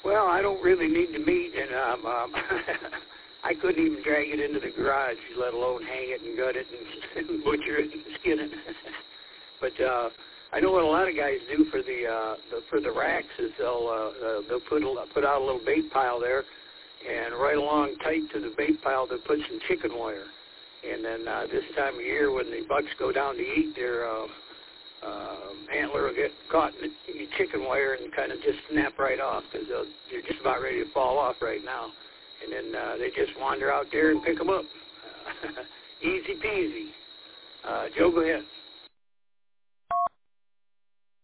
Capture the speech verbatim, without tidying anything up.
Well, I don't really need the meat, and um, um, I couldn't even drag it into the garage, let alone hang it and gut it and, and butcher it and skin it. But uh, I know what a lot of guys do for the, uh, the for the racks is they'll uh, uh, they'll put a, put out a little bait pile there, and right along tight to the bait pile they'll put some chicken wire. And then uh, this time of year when the bucks go down to eat, their uh, uh, antler will get caught in the chicken wire and kind of just snap right off because they're just about ready to fall off right now. And then uh, they just wander out there and pick them up. Uh, easy peasy. Uh, Joe, go ahead.